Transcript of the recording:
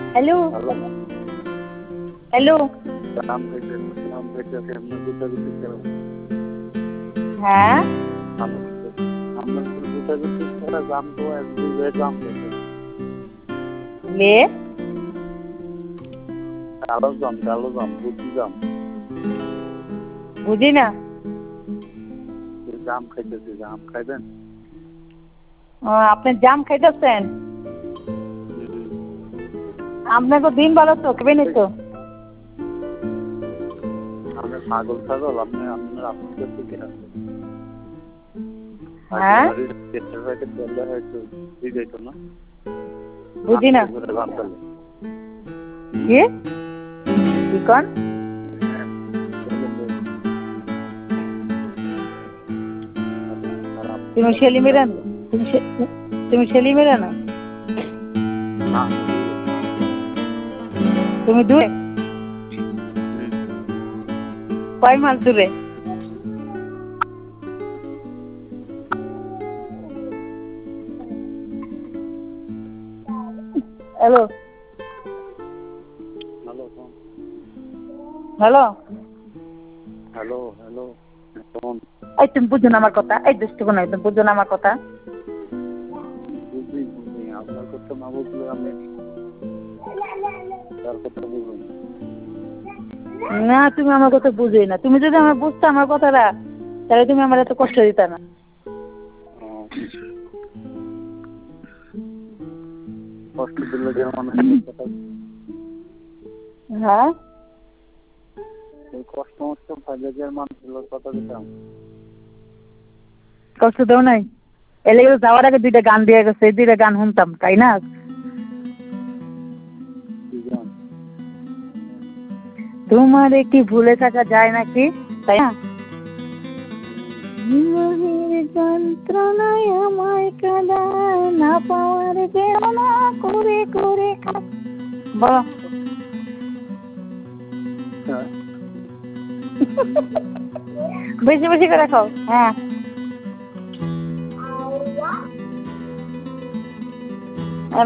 hello hello hello নাম থেকে আপনার গুটাগুটি করেন হ্যাঁ আপনার গুটাগুটি করা দাম তো এক দুই দাম থেকে লে কালো দাম বুঝি দাম বুঝি না জাম খাইতেছি জাম খাইবেন আপনি জাম খাইতেছেন আপনাকে দিন ভালো তো কেবেনি তো আমি পাগল ছাগল আপনি আপনার আপনাদের থেকে আছে হ্যাঁ বুঝি না কি কন তুমি ছেলে মেয়ে না তুমি ছেলে মেয়ে না তুমি দূরে কয় মাস দূরে হ্যালো হ্যালো হ্যালো হ্যালো এই তুমি বুঝো না আমার কথা এই দৃষ্টি কোন তুমি বুঝো না আমার কথা বুঝি আপনার কথা না বুঝলে আমি তার কথা বুঝুন না তুমি আমার কথা বুঝোই না তুমি যদি আমার বুঝতে আমার কথাটা তাহলে তুমি আমার এত কষ্ট দিতে না কষ্ট দিলে যে মানুষের কথা হ্যাঁ কষ্ট মষ্ট পাইলে যে মানুষের কথা দিতাম কষ্ট দেও নাই এলে যাওয়ার আগে দুইটা গান দিয়ে গেছে এই দুইটা গান শুনতাম তাই না তোমার কি ভুলে থাকা যায় নাকি তাই না যন্ত্রণায় আমায় কাঁদা না পাওয়ার বেদনা করে করে বলো বেশি বেশি করে খাও হ্যাঁ